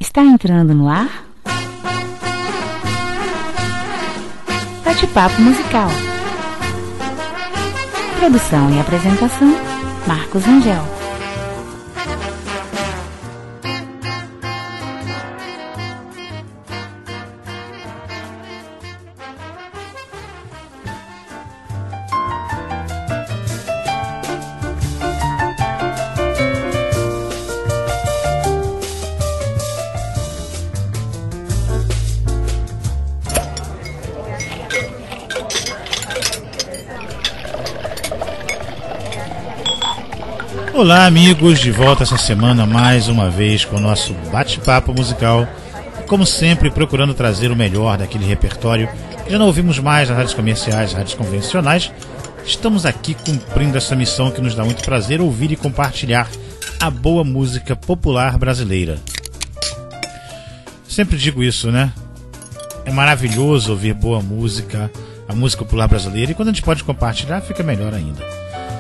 Está entrando no ar Bate-Papo Musical. Produção e apresentação, Marcos Angel. Olá amigos, de volta essa semana mais uma vez com o nosso bate-papo musical, como sempre procurando trazer o melhor daquele repertório que já não ouvimos mais nas rádios comerciais, rádios convencionais. Estamos aqui cumprindo essa missão que nos dá muito prazer ouvir e compartilhar a boa música popular brasileira. Sempre digo isso, né? É maravilhoso ouvir boa música, a música popular brasileira, e quando a gente pode compartilhar fica melhor ainda.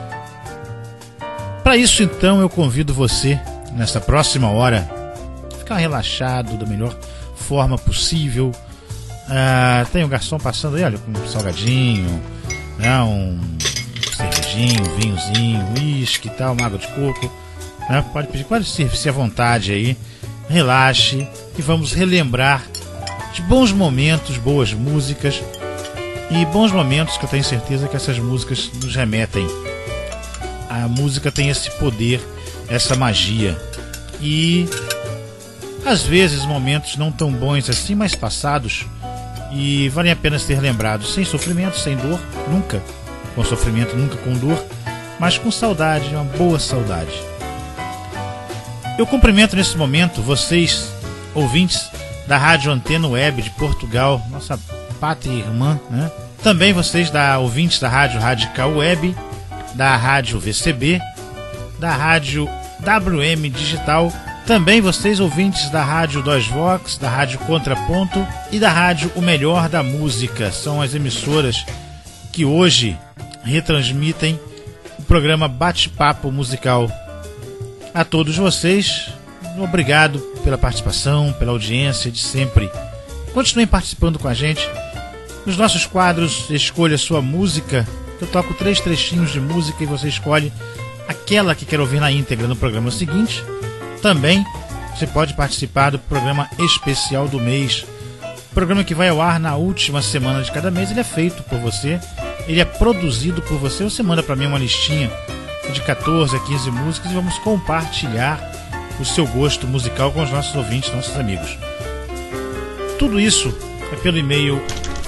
Para isso, então, eu convido você, nessa próxima hora, a ficar relaxado da melhor forma possível. Tem um garçom passando aí, olha, com um salgadinho, né, um cervejinho, um vinhozinho, uísque e tal, uma água de coco. Né, pode pedir, pode servir-se à vontade aí. Relaxe e vamos relembrar de bons momentos, boas músicas e bons momentos que eu tenho certeza que essas músicas nos remetem. A música tem esse poder, essa magia. E às vezes momentos não tão bons assim, mas passados, e valem a pena ser lembrados, sem sofrimento, sem dor, nunca com sofrimento, nunca com dor, mas com saudade, uma boa saudade. Eu cumprimento nesse momento vocês, ouvintes da Rádio Antena Web de Portugal, nossa pátria irmã, né? Também vocês, ouvintes da Rádio Radical Web, da Rádio VCB, da Rádio WM Digital, também vocês ouvintes da Rádio 2 Vox, da Rádio Contraponto e da Rádio O Melhor da Música. São as emissoras que hoje retransmitem o programa Bate-Papo Musical. A todos vocês, obrigado pela participação, pela audiência de sempre. Continuem participando com a gente nos nossos quadros Escolha Sua Música. Eu toco 3 trechinhos de música e você escolhe aquela que quer ouvir na íntegra no programa seguinte. Também você pode participar do programa especial do mês, programa que vai ao ar na última semana de cada mês. Ele é feito por você, ele é produzido por você. Você manda para mim uma listinha de 14 a 15 músicas e vamos compartilhar o seu gosto musical com os nossos ouvintes, nossos amigos. Tudo isso é pelo e-mail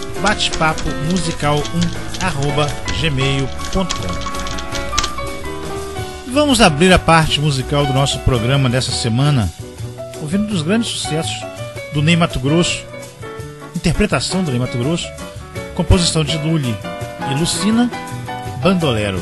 batepapomusical1@gmail.com. Vamos abrir a parte musical do nosso programa dessa semana ouvindo um dos grandes sucessos do Ney Matogrosso, interpretação do Ney Matogrosso, composição de Lully e Lucina, Bandolero.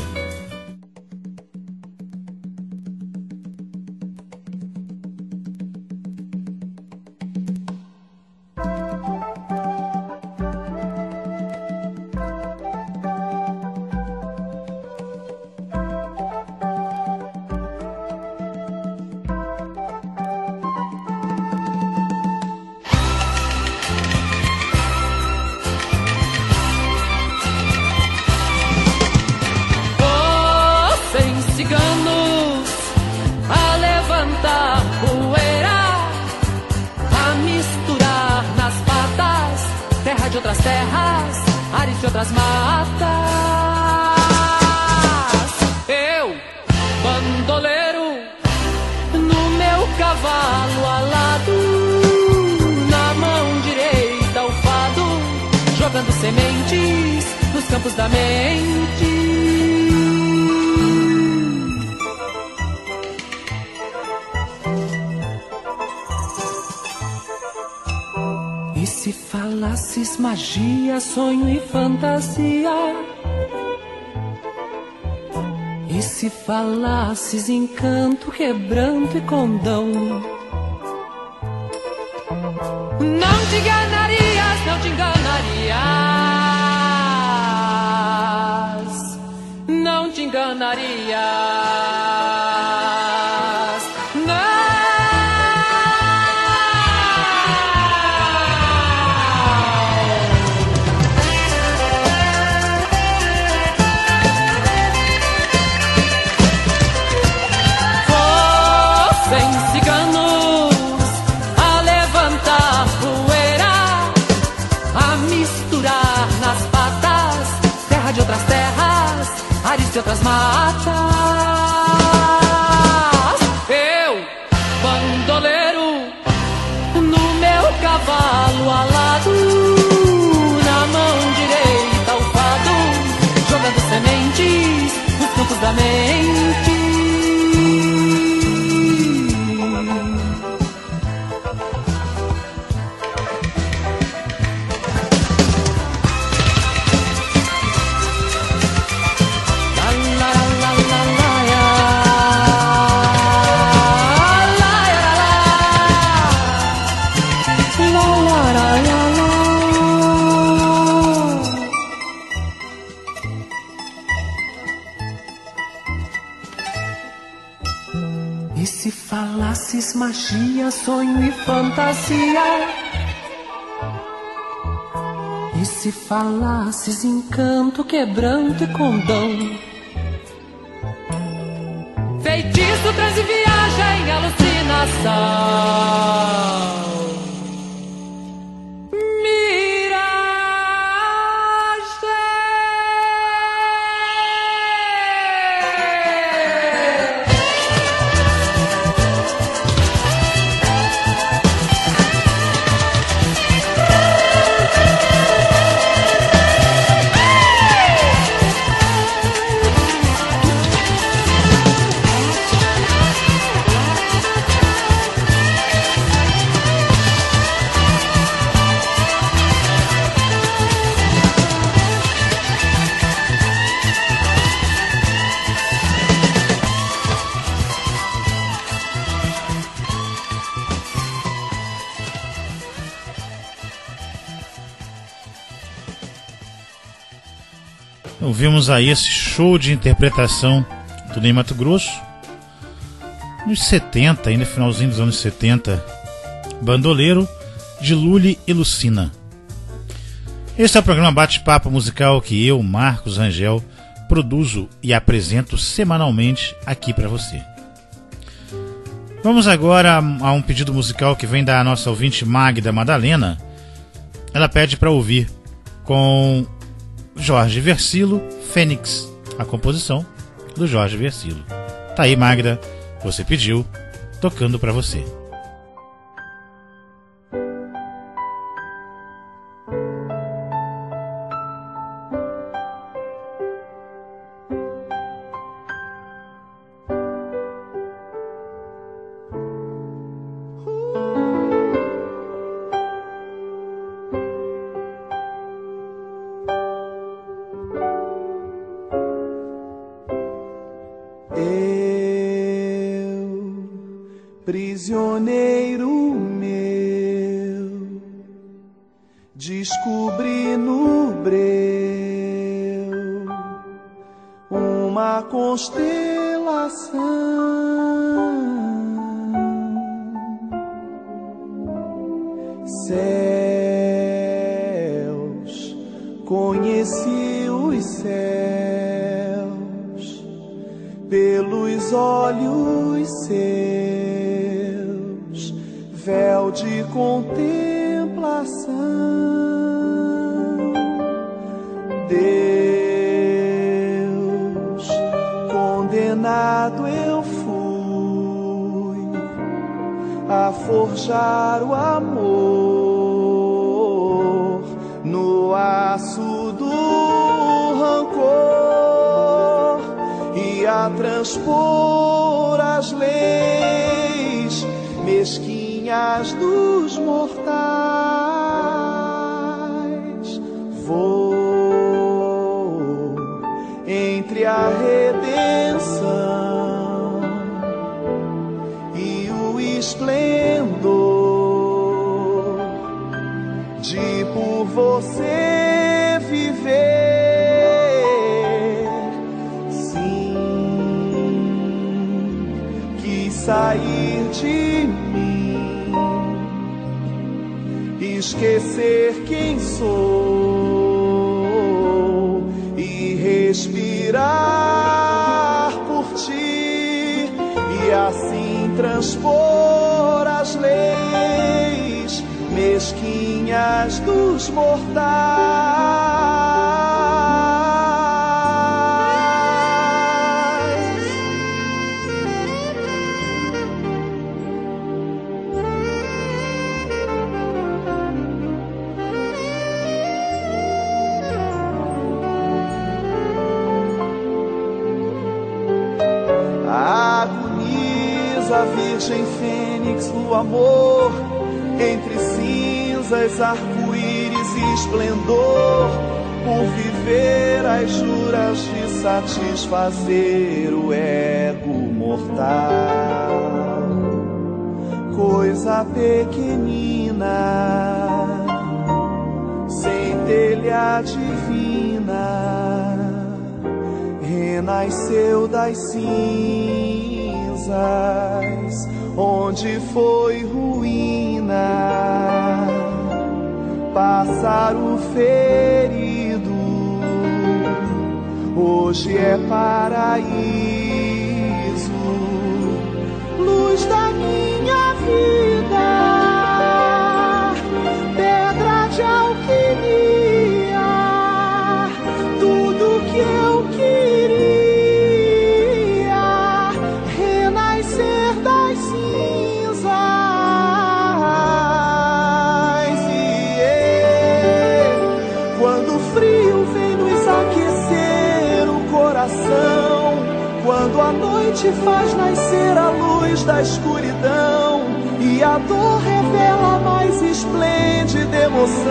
Magia, sonho e fantasia. E se falasses encanto, quebranto e condão, não te enganarias, não te enganarias, não te enganarias, não. luz, magia, sonho e fantasia. E se falasses encanto, quebranto e condão, Feitiço, transe, viagem, alucinação. Ouvimos aí esse show de interpretação do Ney Matogrosso nos 70, ainda finalzinho dos anos 70. Bandoleiro, de Lully e Lucina. Este é o programa Bate-Papo Musical que eu, Marcos Rangel, produzo e apresento semanalmente aqui para você. Vamos agora a um pedido musical que vem da nossa ouvinte Magda Madalena. Ela pede para ouvir com Jorge Versilo, Fênix, a composição do Jorge Versilo. Tá aí, Magda, você pediu, tocando pra você. Prisioneiro meu, descobri no breu uma constelação, céus, conheci os céus pelos olhos seus, véu de contemplação. Deus, condenado eu fui a forjar o amor no aço do rancor e a transpor as leis mesquinhas dos mortais. Vou entre a redenção e o esplendor de por você viver. Sim, quis sair de mim, esquecer quem sou e respirar por ti, e assim transpor as leis mesquinhas dos mortais. A Virgem Fênix no amor, entre cinzas, arco-íris e esplendor, por viver as juras de satisfazer o ego mortal. Coisa pequenina, sem telha divina, renasceu das cinzas onde foi ruína, pássaro ferido, hoje é paraíso, luz da minha vida, pedra de alquimia, tudo que eu queria, renascer das cinzas. Quando o frio vem nos aquecer o coração, quando a noite faz nascer a luz da escuridão e a dor revela a mais esplêndida emoção,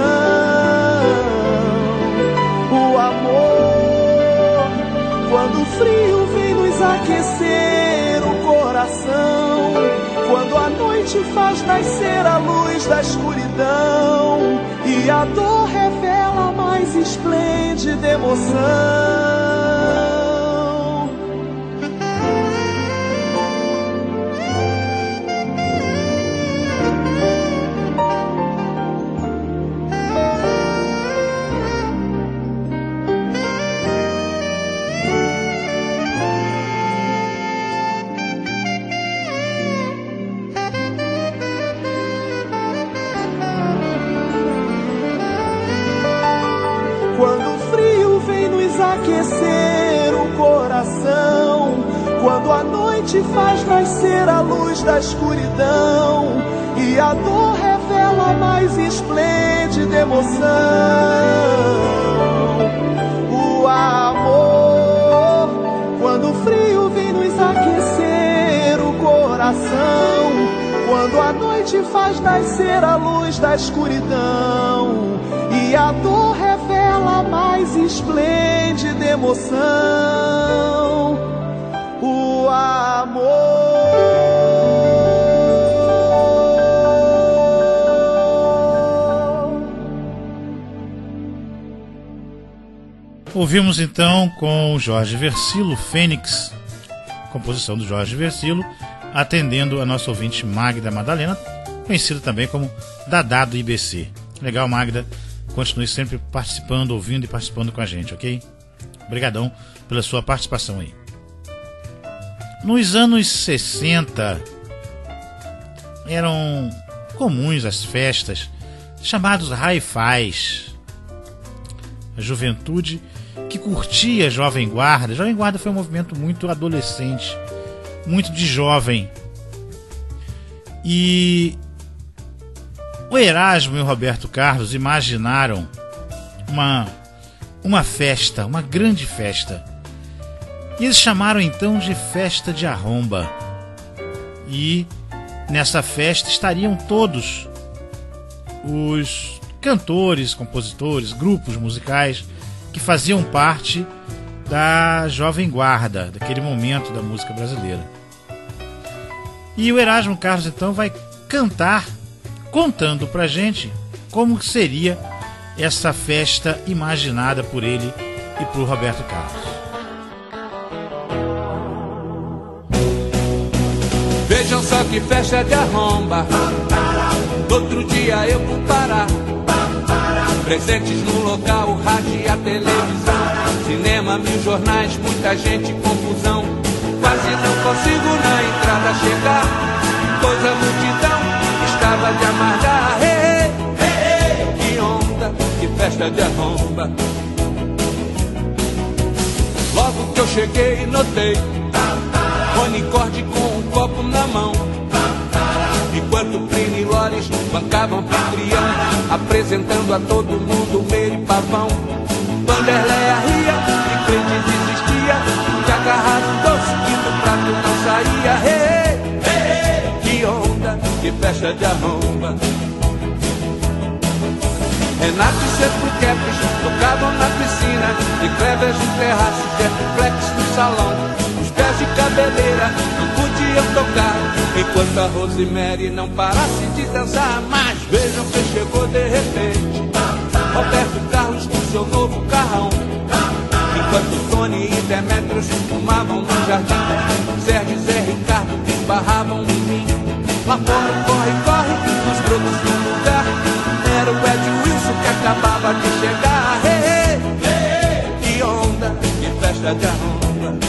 o amor. Quando o frio vem nos aquecer o coração, quando a noite faz nascer a luz da escuridão e a dor revela a mais esplêndida emoção. Quando o frio vem nos aquecer o coração, quando a noite faz nascer a luz da escuridão e a dor revela a mais esplêndida emoção, o amor. Quando o frio vem nos aquecer o coração, quando a noite faz nascer a luz da escuridão e a dor revela a mais esplêndida emoção, o amor. Ouvimos então com Jorge Versilo, Fênix, composição do Jorge Versilo, atendendo a nossa ouvinte Magda Madalena, conhecida também como Dadá do IBC. Legal, Magda, continue sempre participando, ouvindo e participando com a gente, ok? Obrigadão pela sua participação aí. Nos anos 60 eram comuns as festas chamadas hi-fis. A juventude que curtia a Jovem Guarda. A Jovem Guarda foi um movimento muito adolescente, muito de jovem. E o Erasmo e o Roberto Carlos imaginaram uma festa, uma grande festa. E eles chamaram então de Festa de Arromba. E nessa festa estariam todos os cantores, compositores, grupos musicais que faziam parte da Jovem Guarda, daquele momento da música brasileira. E o Erasmo Carlos então vai cantar, contando pra gente como seria essa festa imaginada por ele e por Roberto Carlos. Vejam só que festa de arromba, outro dia eu vou parar. Presentes no local, o rádio e a televisão, cinema, 1000 jornais, muita gente, confusão. Quase não consigo na entrada chegar, pois a multidão estava de amargar. Hey, hey, hey, que onda, que festa de arromba. Logo que eu cheguei notei Rony Corde com um copo na mão, enquanto Plínio e Lores bancavam anfitrião, apresentando a todo mundo Meire e Pavão. Vanderleia ria e Cleiton desistia, de agarrar um doce que do prato não saía. Hey, hey, hey, que onda, que festa de arromba. Renato e Centro Kepes tocavam na piscina, e Cleves no terraço, Jetflex no salão. Os pés de cabeleira não podiam tocar, enquanto a Rosemary não parasse de dançar. Mas vejam quem chegou de repente, Roberto Carlos com seu novo carrão, enquanto Tony e Demetrios fumavam no jardim. Sérgio e Zé Ricardo esbarravam em mim. Lá fora corre, corre, nos brotos do lugar. Era o Ed Wilson que acabava de chegar. Hey, hey, hey, que onda, que festa de arromba.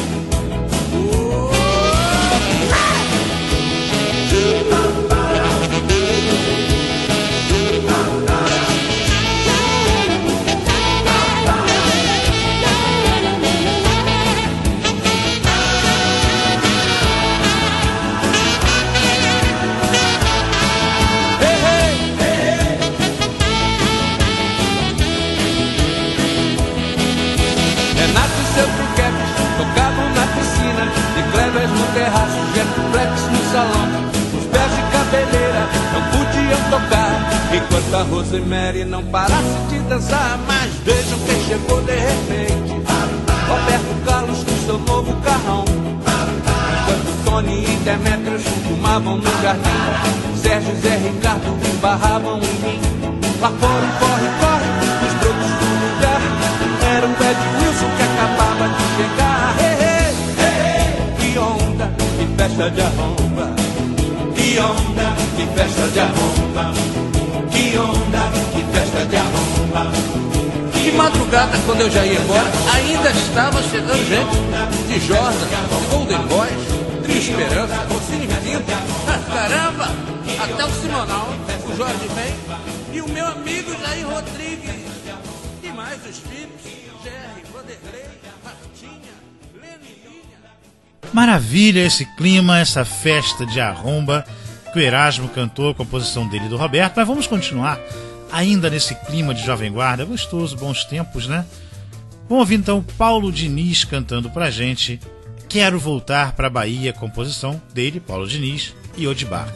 No terraço, Jetflex no salão, os pés de cabeleira não podiam tocar, enquanto a Rosemary não parasse de dançar. Mas vejam quem chegou de repente, Roberto Carlos com seu novo carrão, enquanto Tony e Demetrios fumavam no jardim, Sérgio e Zé Ricardo esbarravam em mim. Lá fora corre, corre, nos brotos do lugar. Era o Ed Wilson que acabava de chegar. Hey, hey, hey, que onda, que festa de arromba. Que onda, que festa de arromba. Que onda, que festa de arromba. De madrugada, quando eu já ia embora, ainda estava chegando gente de Jordan, de Golden Boys, Trio Esperança, Rossini Pinto. Caramba! Até o Simonal, o Jorge Ben e o meu amigo Jair Rodrigues. E mais os filhos, Jerry, Vanderlei, Martinha, Lene e Linha. Maravilha esse clima, essa festa de arromba que o Erasmo cantou, a composição dele e do Roberto. Mas vamos continuar ainda nesse clima de Jovem Guarda, gostoso, bons tempos, né? Vamos ouvir então Paulo Diniz cantando pra gente Quero Voltar pra Bahia, composição dele, Paulo Diniz e Odibar.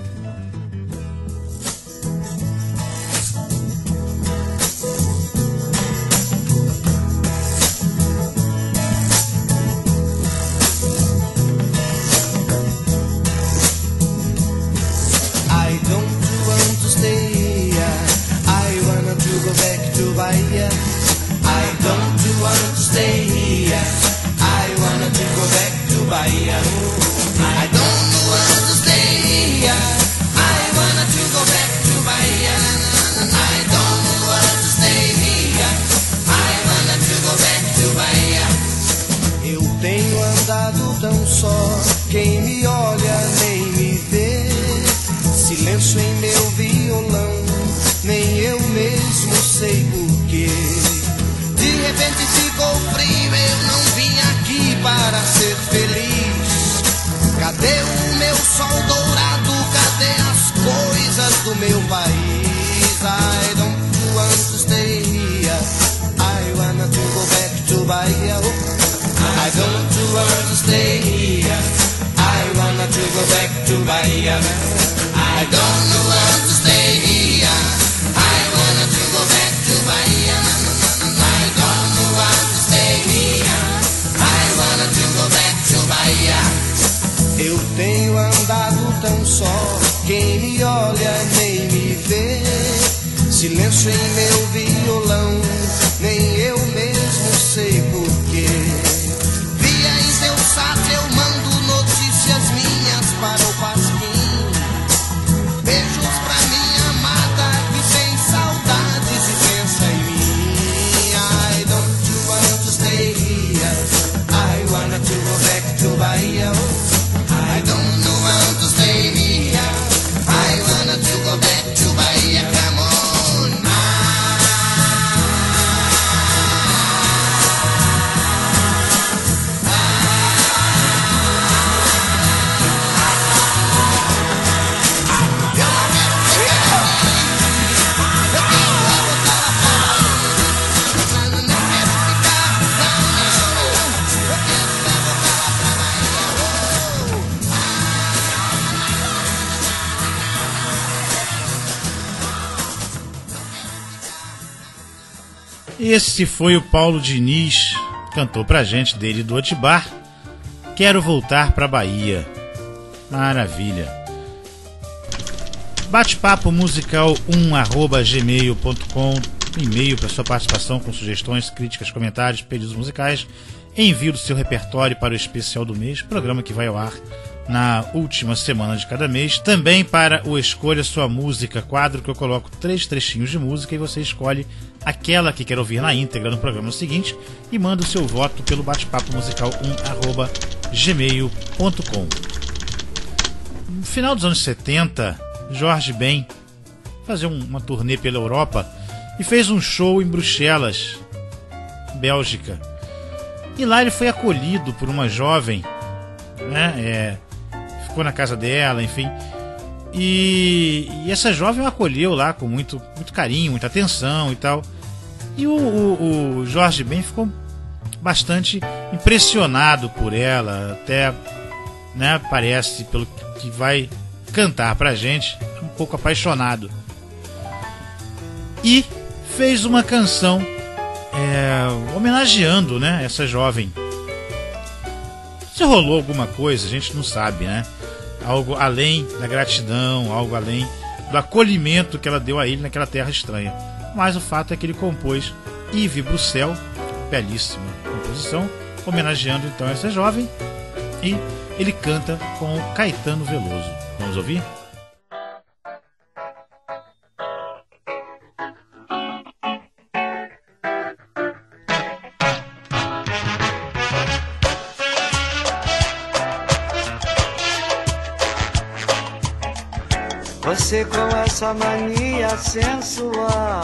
Quem me olha nem me vê, silêncio em meu violão, nem eu mesmo sei porquê. De repente ficou frio, eu não vim aqui para ser feliz. Cadê o meu sol dourado, cadê as coisas do meu país? I don't want to stay here, I wanna to go back to Bahia. I don't want to stay here, I wanna to go back to Bahia. I don't want to stay here, I wanna to go back to Bahia. I don't want to stay here, I wanna to go back to Bahia. Eu tenho andado tão só, quem me olha nem me vê. Silêncio em meu violão, nem eu mesmo sei porquê. Eu mando notícias minhas para o Pasquim. Beijos pra minha amada que tem saudades e pensa em mim. I don't want to stay here, I wanna to go back to Bahia. I don't want to stay here, I wanna to go back to Bahia. Come on. Esse foi o Paulo Diniz, cantou pra gente dele do Odibar, Quero Voltar pra Bahia. Maravilha. Bate-papo musical 1@gmail.com, e-mail para sua participação com sugestões, críticas, comentários, pedidos musicais. Envie o seu repertório para o especial do mês, programa que vai ao ar na última semana de cada mês. Também para o Escolha Sua Música, quadro que eu coloco 3 trechinhos de música e você escolhe aquela que quer ouvir na íntegra no programa seguinte e manda o seu voto pelo bate-papo musical1@gmail.com. No final dos anos 70, Jorge Ben fazia uma turnê pela Europa e fez um show em Bruxelas, Bélgica. E lá ele foi acolhido por uma jovem, né? Ficou na casa dela, enfim. E essa jovem o acolheu lá com muito carinho, muita atenção e tal. E o Jorge Ben ficou bastante impressionado por ela, até, né, parece, pelo que vai cantar pra gente, um pouco apaixonado. E fez uma canção homenageando, né, essa jovem. Se rolou alguma coisa, a gente não sabe, né? Algo além da gratidão, algo além do acolhimento que ela deu a ele naquela terra estranha. Mas o fato é que ele compôs Yves Bruxelles, belíssima composição, homenageando então essa jovem, e ele canta com o Caetano Veloso. Vamos ouvir? Você com essa mania sensual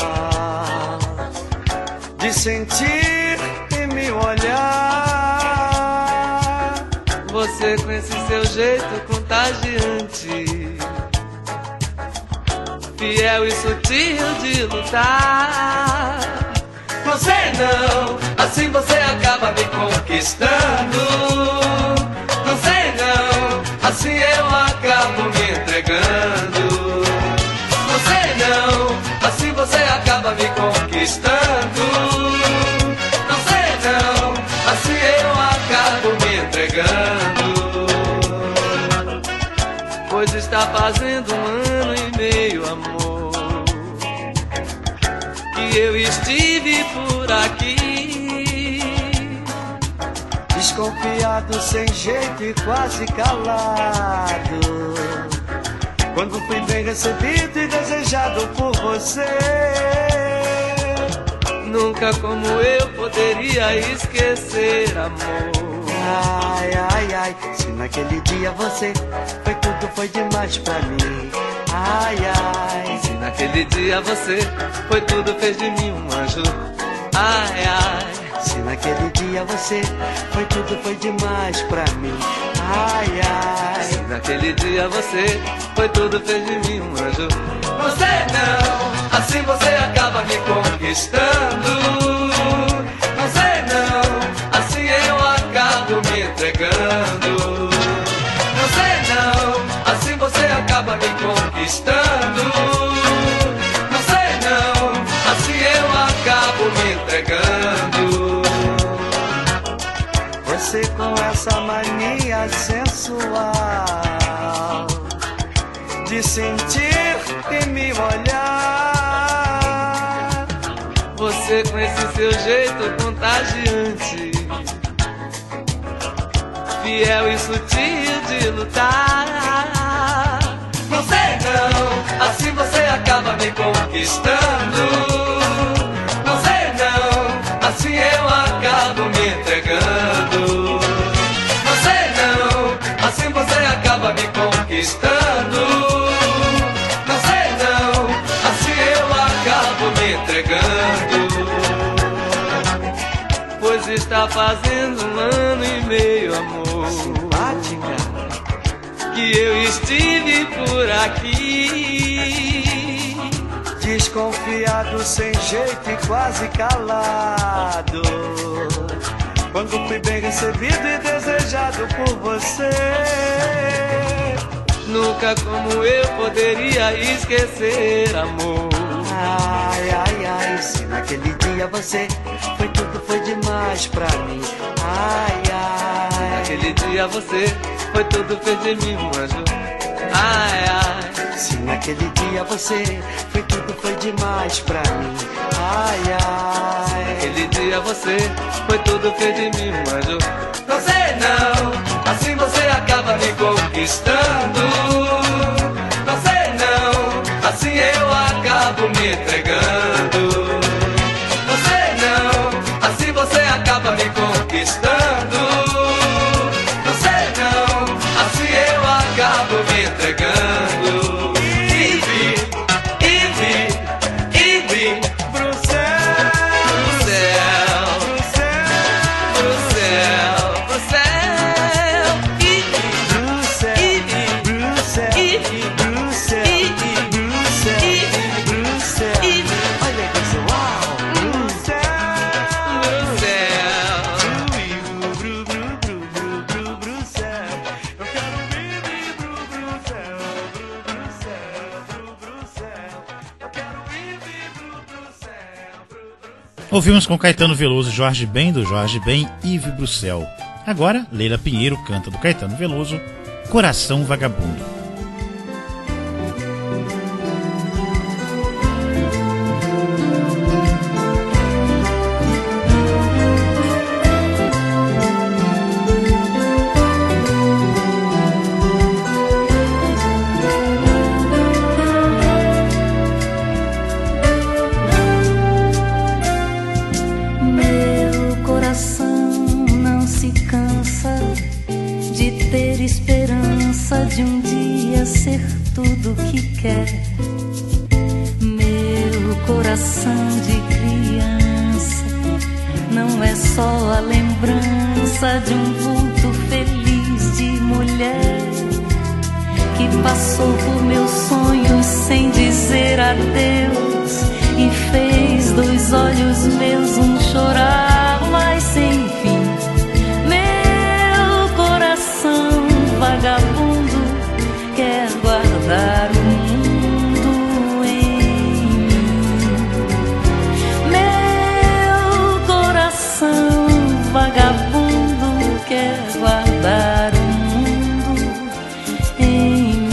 de sentir e me olhar. Você com esse seu jeito contagiante, fiel e sutil de lutar. Você não, assim você acaba me conquistando. Não sei não, assim eu acabo me entregando. Não sei não, assim você acaba me conquistando. Não sei não, assim eu acabo me entregando. Pois está fazendo 1 ano e meio, amor, que eu estive por aqui, desconfiado, sem jeito e quase calado, quando fui bem recebido e desejado por você. Nunca como eu poderia esquecer, amor. Ai, ai, ai, se naquele dia você foi tudo, foi demais pra mim. Ai, ai, se naquele dia você foi tudo, fez de mim um anjo. Ai, ai, se naquele dia você foi tudo, foi demais pra mim. Ai, ai, se naquele dia você foi tudo, fez de mim um anjo. Você não, assim você acaba me conquistando. Não sei não, assim eu acabo me entregando. Não sei não, assim você acaba me conquistando. Não sei não, assim eu acabo me entregando. Você com essa mania sensual de sentir e me olhar. Você com esse seu jeito contagiante, fiel e sutil de lutar. Não sei não, assim você acaba me conquistando. Não sei não, assim eu acabo me entregando. Não sei não, assim você acaba me conquistando. Não sei não, assim eu acabo me entregando. Pois está fazendo 1 ano e meio, amor, simpática, que eu estive por aqui, desconfiado, sem jeito e quase calado, quando fui bem recebido e desejado por você. Nunca como eu poderia esquecer, amor. Ai, ai, ai, se naquele dia você foi tudo, foi demais pra mim. Ai, ai, naquele dia você foi tudo, fez de mim um anjo. Ai, ai, se naquele dia você foi tudo, foi demais pra mim. Ai, ai, naquele dia você foi tudo, fez de mim um anjo. Não sei não, assim você acaba me conquistando. Não sei não, assim eu acabo me entregando. Não sei não, assim você acaba me conquistando. Não sei não, assim eu acabo me entregando. Ive pro céu, pro céu, pro céu, pro céu, pro céu, pro céu, pro céu. Olha que isso, uau! Pro céu, pro céu. Eu quero ir pro céu, pro céu. Eu quero ir pro céu. Ouvimos com Caetano Veloso, Jorge Ben, do Jorge Ben, Yves Bruxelles. Agora, Leila Pinheiro canta do Caetano Veloso, Coração Vagabundo. Meu coração não se cansa de ter esperança de um dia ser tudo o que quer. Meu coração de criança não é só a lembrança de um vulto feliz de mulher que passou por meus sonhos sem dizer adeus e fez dos olhos meus um chorar, mas sem fim. Meu coração vagabundo quer guardar o mundo em mim. Meu coração vagabundo quer guardar o mundo em mim.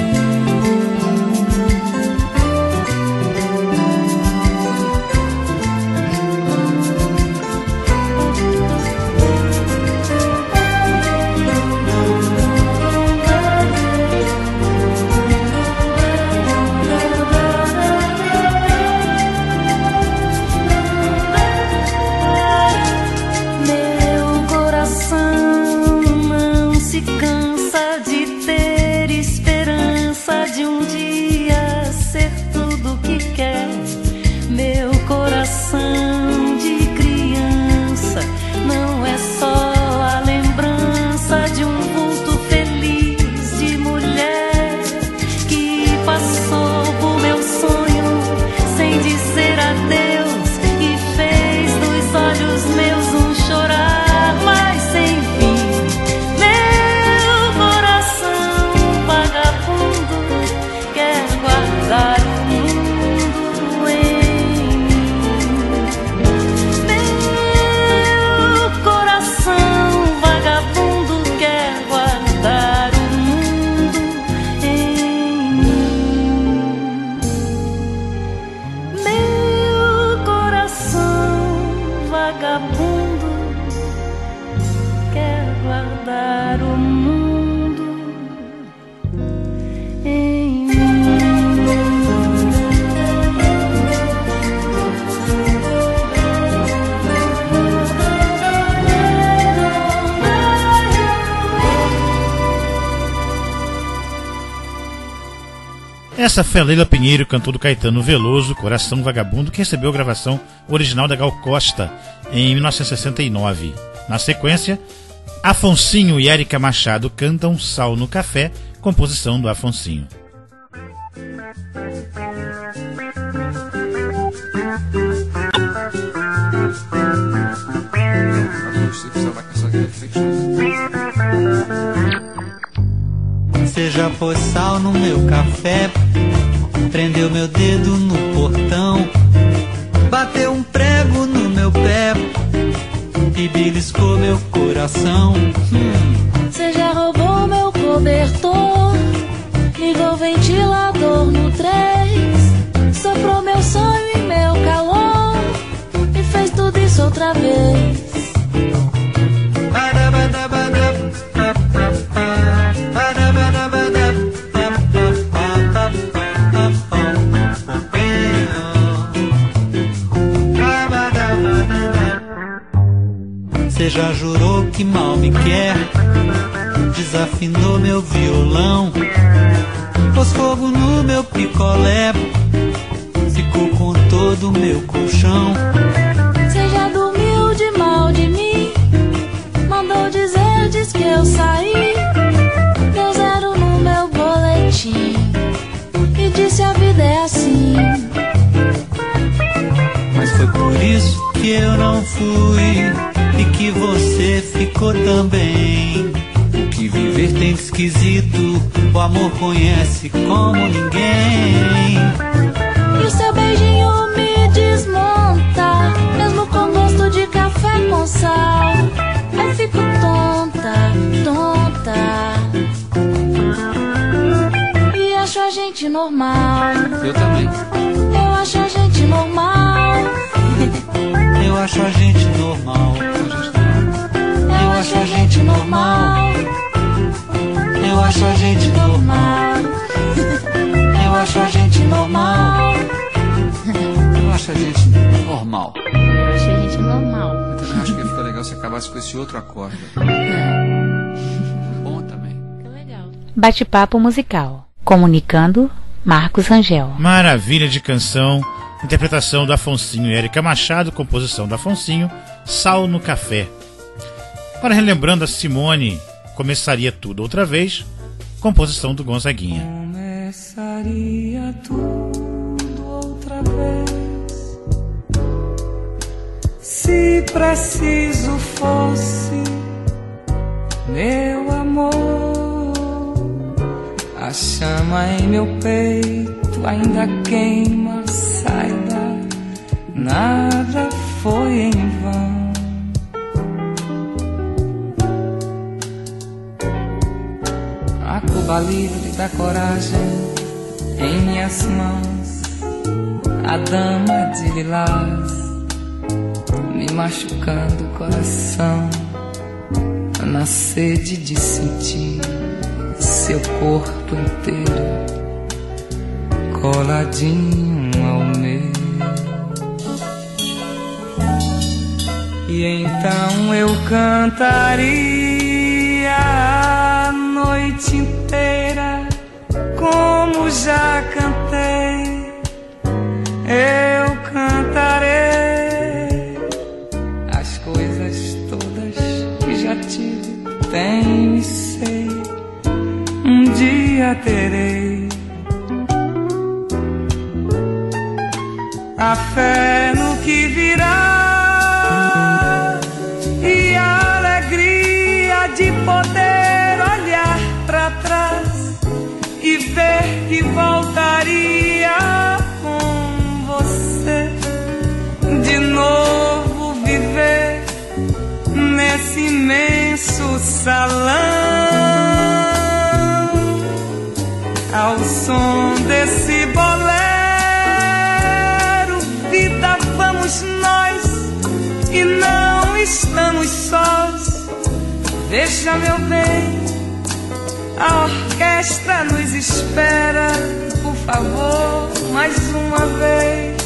Essa foi a Leila Pinheiro, cantor do Caetano Veloso, Coração Vagabundo, que recebeu a gravação original da Gal Costa em 1969. Na sequência, Afonsinho e Érica Machado cantam Sal no Café, composição do Afonsinho. Você já pôs sal no meu café, prendeu meu dedo no portão, bateu um prego no meu pé e beliscou meu coração. Você já roubou meu cobertor, ligou o ventilador no 3, soprou meu sonho e meu calor e fez tudo isso outra vez. Você já jurou que mal me quer, desafinou meu violão, pôs fogo no meu picolé, ficou com todo o meu colchão. Você já dormiu de mal de mim, mandou dizer, diz que eu saí, deu 0 no meu boletim e disse a vida é assim. Mas foi por isso que eu não fui e que você ficou também. O que viver tem de esquisito, o amor conhece como ninguém. E o seu beijinho me desmonta, mesmo com gosto de café com sal. Eu fico tonta, tonta, e acho a gente normal. Eu também. Eu acho a gente normal. Eu acho a gente normal. Eu acho a gente normal. Eu acho a gente normal. Eu acho a gente normal. Eu acho a gente normal. Eu achei a gente normal. Eu também acho que ia ficar legal se acabasse com esse outro acorde. Bom também. Que legal. Bate-papo musical. Comunicando, Marcos Rangel. Maravilha de canção. Interpretação do Afonsinho e Érica Machado, composição do Afonsinho, Sal no Café. Agora, relembrando a Simone, Começaria Tudo Outra Vez, composição do Gonzaguinha. Começaria tudo outra vez, se preciso fosse, meu amor. A chama em meu peito ainda queima, saiba, nada foi em vão. A Cuba livre da coragem em minhas mãos, a dama de lilás me machucando o coração, na sede de sentir seu corpo inteiro coladinho ao meu. E então eu cantaria a noite inteira como já cantei. Eu cantarei as coisas todas que já tive, tenho e sei, um dia terei. A fé no que virá e a alegria de poder olhar pra trás e ver que voltaria com você, de novo viver nesse imenso salão, ao som desse bolero. Vida, vamos nós e não estamos sós. Veja, meu bem, a orquestra nos espera. Por favor, mais uma vez,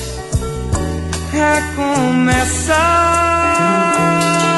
recomeçar.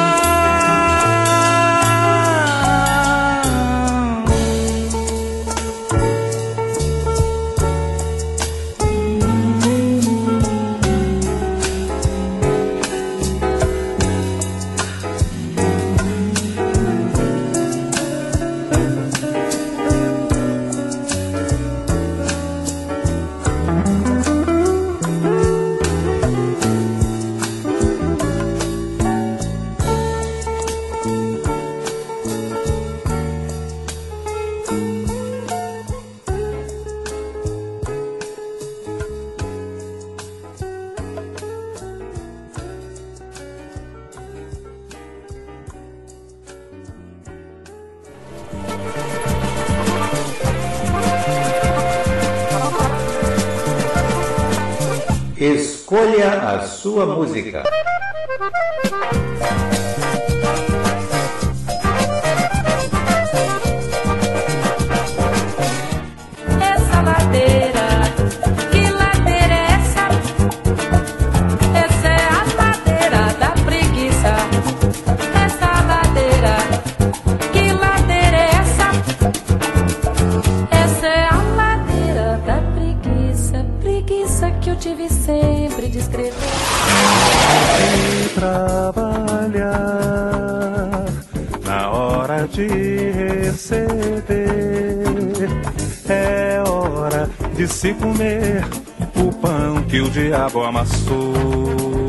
Escolha a sua música. Essa ladeira, que ladeira é essa? Essa é a ladeira da preguiça. Essa tive sempre de escrever. E trabalhar na hora de receber, é hora de se comer o pão que o diabo amassou.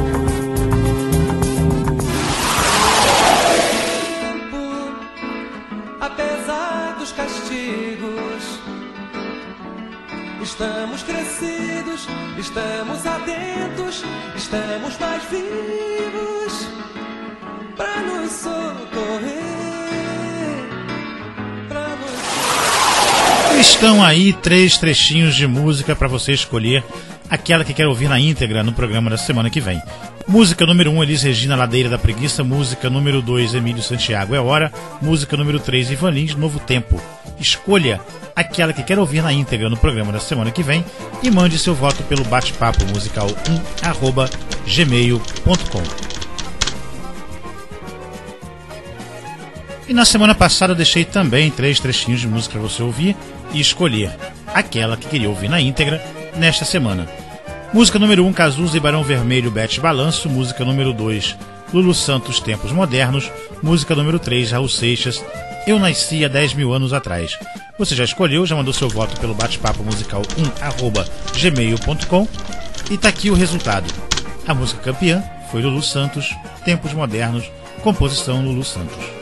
Apesar dos castigos, estamos crescidos, estamos atentos, estamos mais vivos pra nos socorrer, pra nos... Estão aí 3 trechinhos de música para você escolher aquela que quer ouvir na íntegra no programa da semana que vem. Música número 1, Elis Regina, Ladeira da Preguiça. Música número 2, Emílio Santiago, É Hora. Música número 3, Ivan Lins, Novo Tempo. Escolha aquela que quer ouvir na íntegra no programa da semana que vem e mande seu voto pelo bate-papo musical 1@gmail.com. E na semana passada eu deixei também 3 trechinhos de música para você ouvir e escolher aquela que queria ouvir na íntegra nesta semana. Música número 1, Cazuza e Barão Vermelho, Bete Balanço. Música número 2, Lulu Santos, Tempos Modernos. Música número 3, Raul Seixas, Eu Nasci há 10 mil anos atrás. Você já escolheu, já mandou seu voto pelo bate-papo musical 1@gmail.com e tá aqui o resultado. A música campeã foi Lulu Santos, Tempos Modernos, composição Lulu Santos.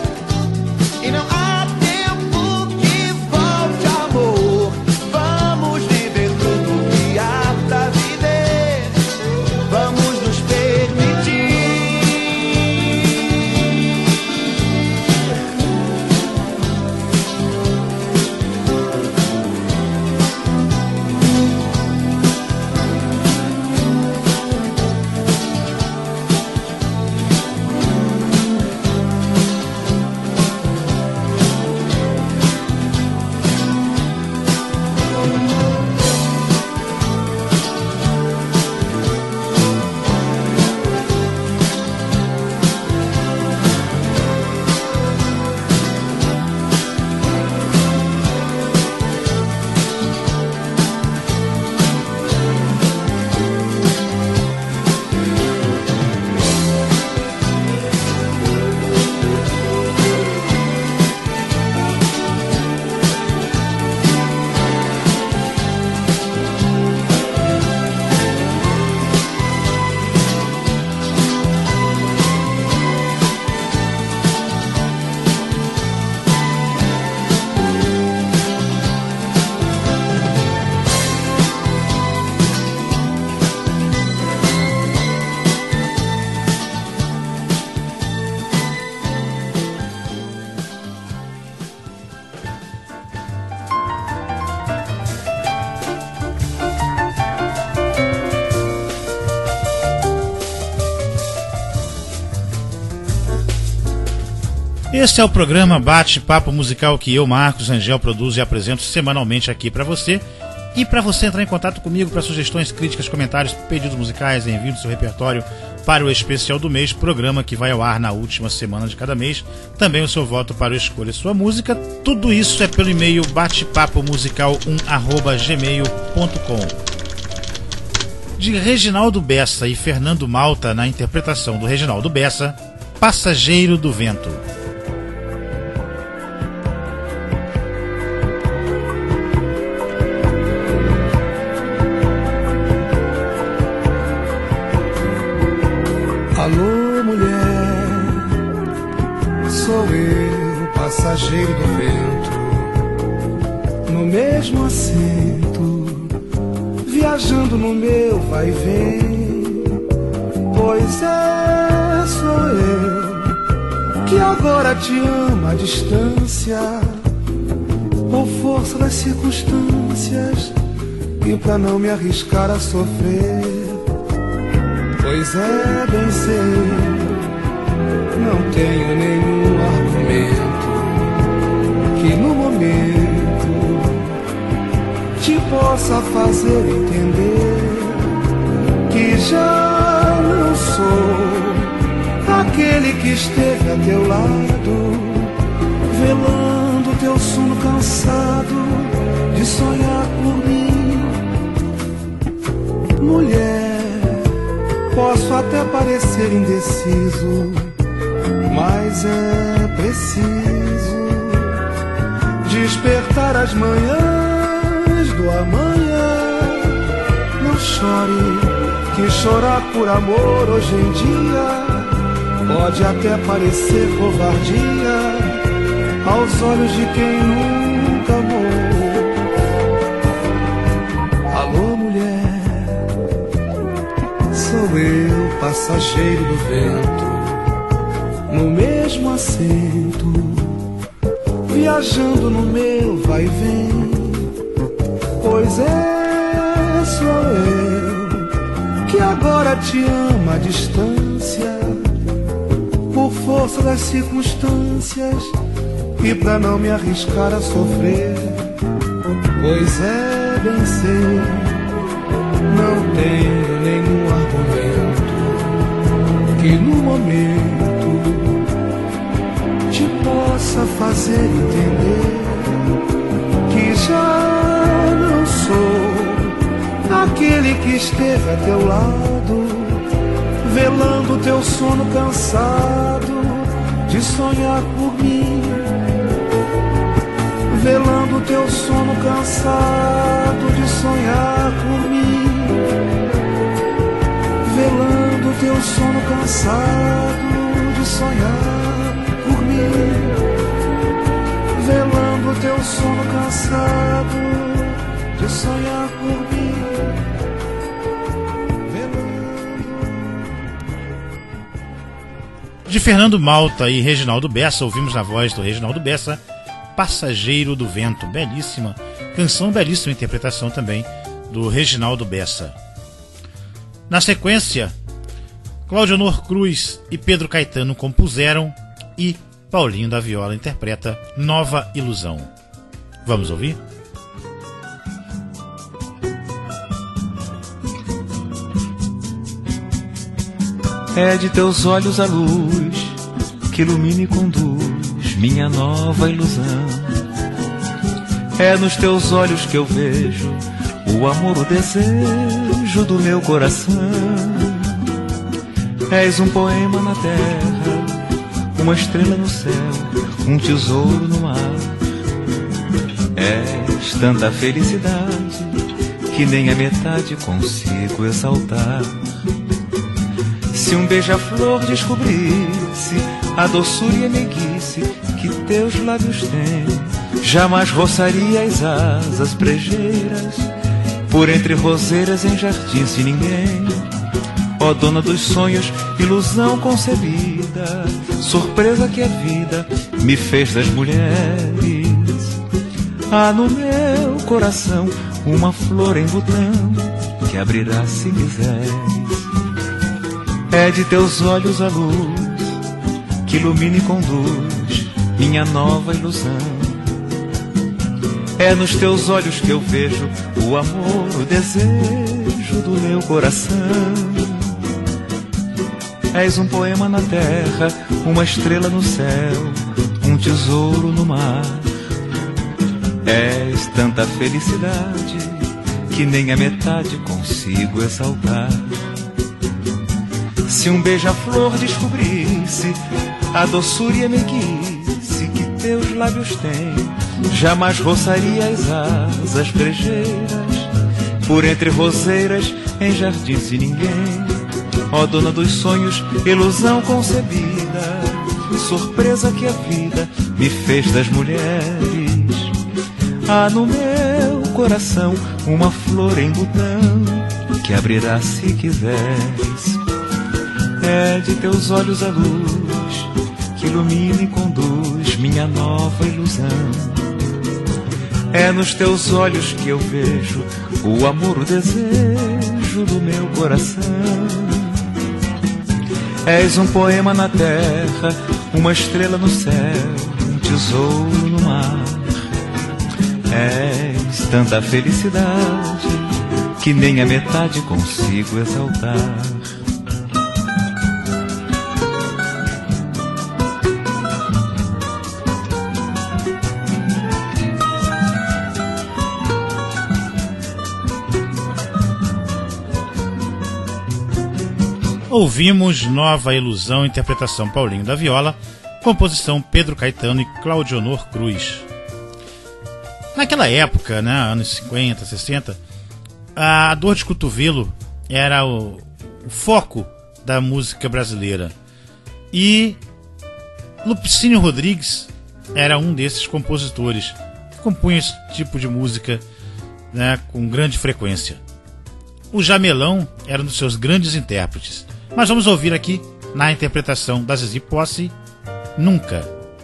E não há tempo que volte, amor. Vamos Esse é o programa Bate-Papo Musical que eu, Marcos Rangel, produzo e apresento semanalmente aqui para você. E para você entrar em contato comigo para sugestões, críticas, comentários, pedidos musicais, envio do seu repertório para o especial do mês, programa que vai ao ar na última semana de cada mês. Também o seu voto para o Escolha Sua Música. Tudo isso é pelo e-mail batepapomusical1@gmail.com. De Reginaldo Bessa e Fernando Malta na interpretação do Reginaldo Bessa, Passageiro do Vento. Alô, mulher, sou eu, passageiro do vento, no mesmo assento, viajando no meu vai e vem. Pois é, sou eu, que agora te amo à distância, por força das circunstâncias, e pra não me arriscar a sofrer. Pois é, bem sei, não tenho nenhum argumento que no momento te possa fazer entender que já não sou aquele que esteve a teu lado, velando teu sono cansado de sonhar por mim. Mulher, posso até parecer indeciso, mas é preciso despertar as manhãs do amanhã. Não chore, que chorar por amor hoje em dia pode até parecer covardia aos olhos de quem nunca amou. Alô, mulher, sou eu, passageiro do vento, no mesmo assento, viajando no meu vai e vem. Pois é, sou eu, que agora te amo à distância, por força das circunstâncias, e pra não me arriscar a sofrer. Pois é, bem sei, não tenho nenhum argumento que no momento te possa fazer entender que já não sou aquele que esteve a teu lado, velando teu sono cansado de sonhar por mim, velando teu sono cansado de sonhar por mim, velando teu sono cansado de sonhar por mim, velando teu sono cansado de sonhar por mim. De Fernando Malta e Reginaldo Bessa, ouvimos na voz do Reginaldo Bessa, Passageiro do Vento. Belíssima canção, belíssima interpretação também do Reginaldo Bessa. Na sequência, Cláudio Honor Cruz e Pedro Caetano compuseram e Paulinho da Viola interpreta Nova Ilusão. Vamos ouvir? É de teus olhos a luz que ilumina e conduz minha nova ilusão. É nos teus olhos que eu vejo o amor, o desejo do meu coração. És um poema na terra, uma estrela no céu, um tesouro no mar. És tanta felicidade que nem a metade consigo exaltar. Se um beija-flor descobrisse a doçura e a meiguice que teus lábios têm, jamais roçaria as asas brejeiras por entre roseiras em jardins de ninguém. Ó dona dos sonhos, ilusão concebida, surpresa que a vida me fez das mulheres. Há no meu coração uma flor em botão que abrirá se quiseres. É de teus olhos a luz que ilumina e conduz minha nova ilusão. É nos teus olhos que eu vejo o amor, o desejo do meu coração. És um poema na terra, uma estrela no céu, um tesouro no mar. És tanta felicidade que nem a metade consigo exaltar. Se um beija-flor descobrisse a doçura e a meiguice que teus lábios têm, jamais roçaria as asas brejeiras por entre roseiras em jardins de ninguém. Ó dona dos sonhos, ilusão concebida, surpresa que a vida me fez das mulheres. Há no meu coração uma flor em botão que abrirá se quiseres. É de teus olhos a luz que ilumina e conduz minha nova ilusão. É nos teus olhos que eu vejo o amor, o desejo do meu coração. És um poema na terra, uma estrela no céu, um tesouro no mar. És tanta felicidade que nem a metade consigo exaltar. Ouvimos Nova Ilusão, interpretação Paulinho da Viola, composição Pedro Caetano e Claudionor Cruz. Naquela época, né, anos 50, 60, a dor de cotovelo era o foco da música brasileira. E Lupicínio Rodrigues era um desses compositores que compunha esse tipo de música, né, com grande frequência. O Jamelão era um dos seus grandes intérpretes. Mas vamos ouvir aqui, na interpretação da Zizi Posse, Nunca.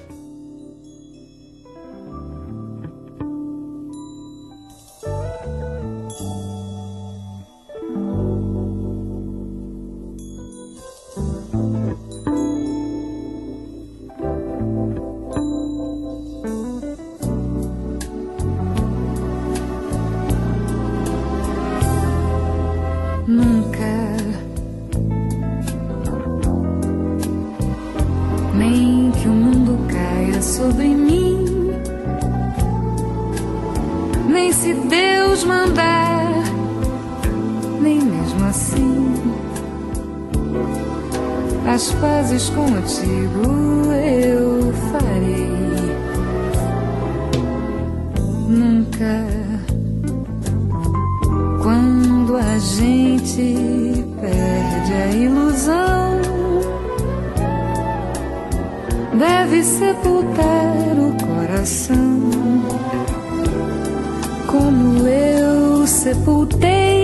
As pazes contigo eu farei. Nunca, quando a gente perde a ilusão, deve sepultar o coração, como eu sepultei.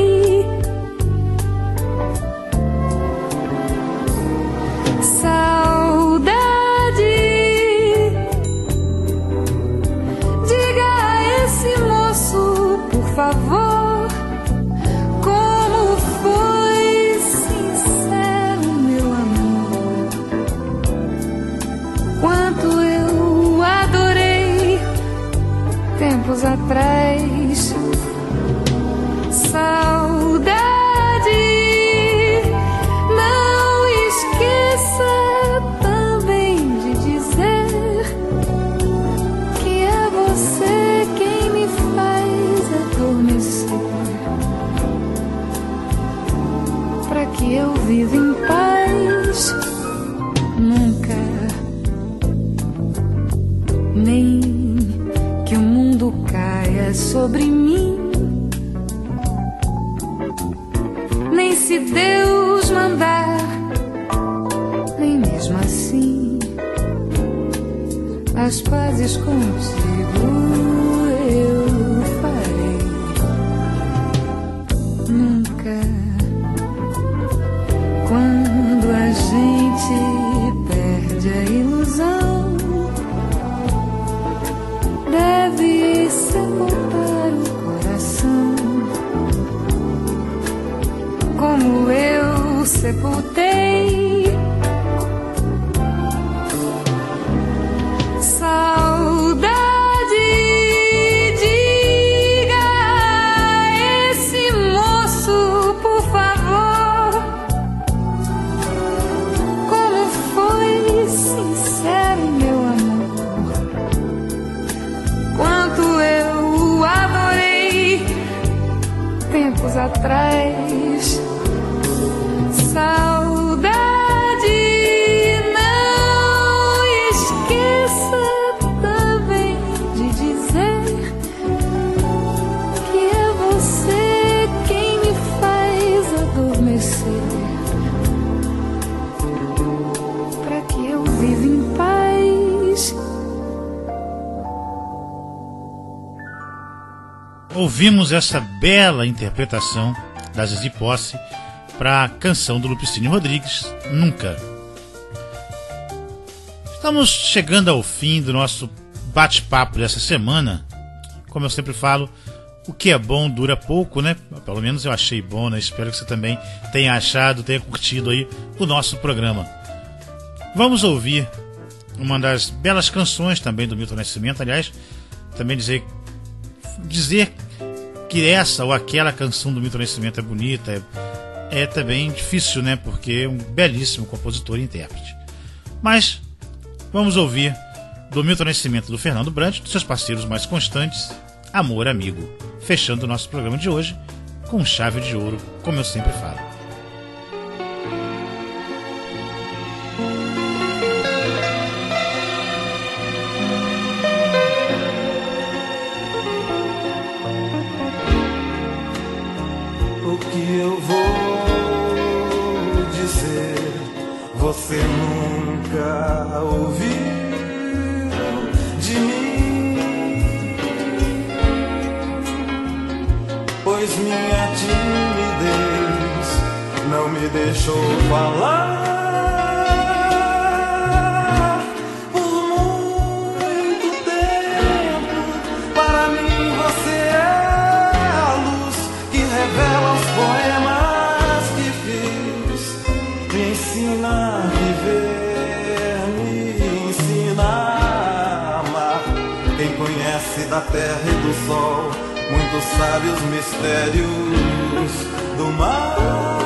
Por favor, como foi sincero, meu amor, quanto eu adorei tempos atrás. Saudade, não esqueça também de dizer que é você quem me faz adormecer, pra que eu viva em paz. Nunca, nem que o mundo caia sobre mim, nem se Deus mandar, nem mesmo assim. As pazes contigo eu farei. Nunca, quando a gente perde a ilusão, deve sepultar o coração, como eu sepultei. atrás. Saudade, não esqueça também de dizer que é você quem me faz adormecer, pra que eu viva em paz. Ouvimos essa bela interpretação da Zizi Posse para a canção do Lupicínio Rodrigues, Nunca. Estamos chegando ao fim do nosso bate-papo dessa semana. Como eu sempre falo, o que é bom dura pouco, né? Pelo menos eu achei bom, né? Espero que você também tenha achado, tenha curtido aí o nosso programa. Vamos ouvir uma das belas canções também do Milton Nascimento. Aliás, também dizer que essa ou aquela canção do Milton Nascimento é bonita é também difícil, né? Porque é um belíssimo compositor e intérprete. Mas vamos ouvir do Milton Nascimento, do Fernando Brant, dos seus parceiros mais constantes, Amor Amigo, fechando o nosso programa de hoje com chave de ouro, como eu sempre falo. O que eu vou dizer, você nunca ouviu de mim, pois minha timidez não me deixou falar. Por muito tempo, para mim você é a luz que revela os poemas que fiz. Me ensina a viver, me ensina a amar. Quem conhece da terra e do sol, muito sabe os mistérios do mar.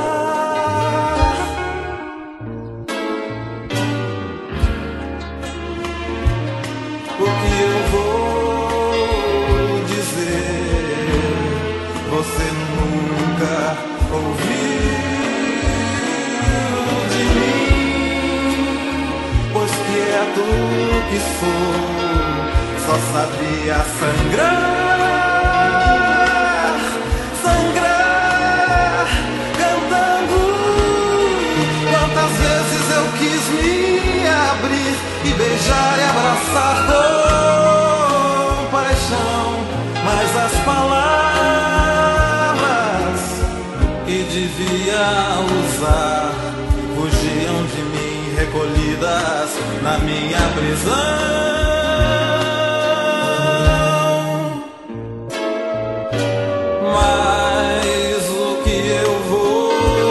O que eu vou dizer, você nunca ouviu de mim, pois quieto que sou, só sabia sangrar. E beijar e abraçar com paixão, mas as palavras que devia usar fugiam de mim, recolhidas na minha prisão. Mas o que eu vou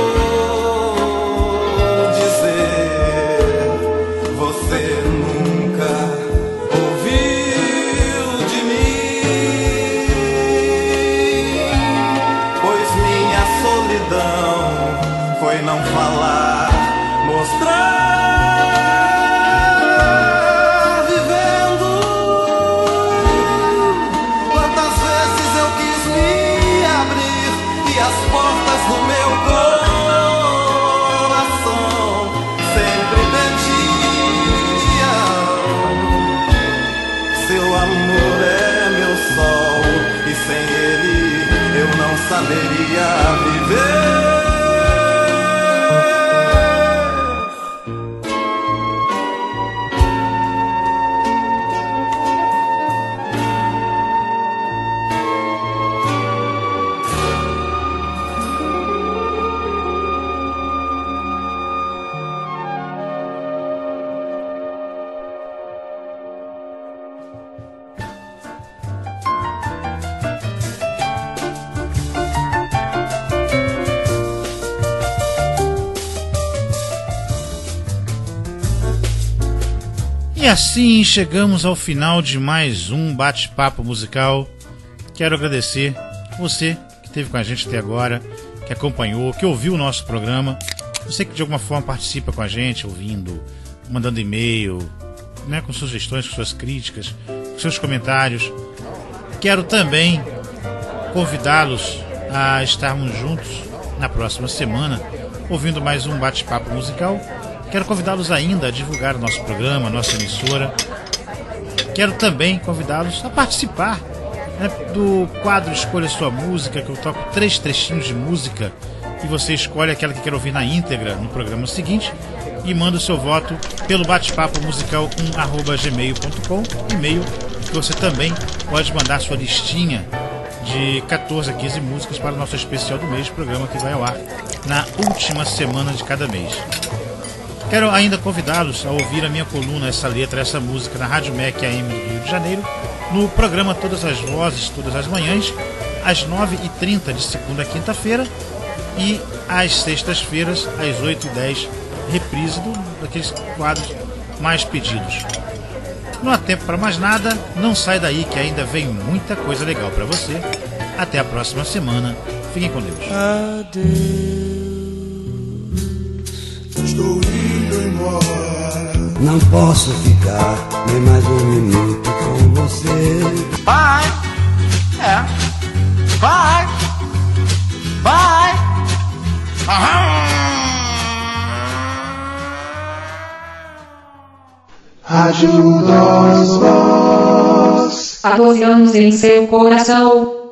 não falar, mostrar, vivendo. Quantas vezes eu quis me abrir e as portas do meu coração sempre pediam. Seu amor é meu sol e sem ele eu não saberia viver. E assim chegamos ao final de mais um bate-papo musical. Quero agradecer você que esteve com a gente até agora, que acompanhou, que ouviu o nosso programa. Você que de alguma forma participa com a gente, ouvindo, mandando e-mail, né, com sugestões, com suas críticas, com seus comentários. Quero também convidá-los a estarmos juntos na próxima semana, ouvindo mais um bate-papo musical. Quero convidá-los ainda a divulgar o nosso programa, a nossa emissora. Quero também convidá-los a participar, né, do quadro Escolha Sua Música, que eu toco 3 trechinhos de música e você escolhe aquela que quer ouvir na íntegra no programa seguinte e manda o seu voto pelo bate-papo musical @gmail.com, e-mail que você também pode mandar sua listinha de 14 a 15 músicas para o nosso especial do mês, programa que vai ao ar na última semana de cada mês. Quero ainda convidá-los a ouvir a minha coluna Essa Letra, Essa Música na Rádio MEC AM do Rio de Janeiro, no programa Todas as Vozes, todas as manhãs, às 9h30 de segunda a quinta-feira e às sextas-feiras, às 8h10, reprise daqueles quadros mais pedidos. Não há tempo para mais nada, não sai daí que ainda vem muita coisa legal para você. Até a próxima semana, fiquem com Deus. Adeus, estou indo embora. Não posso ficar nem mais um minuto com você. Vai, vai, vai. Rádio das Vozes. Há 12 anos em seu coração.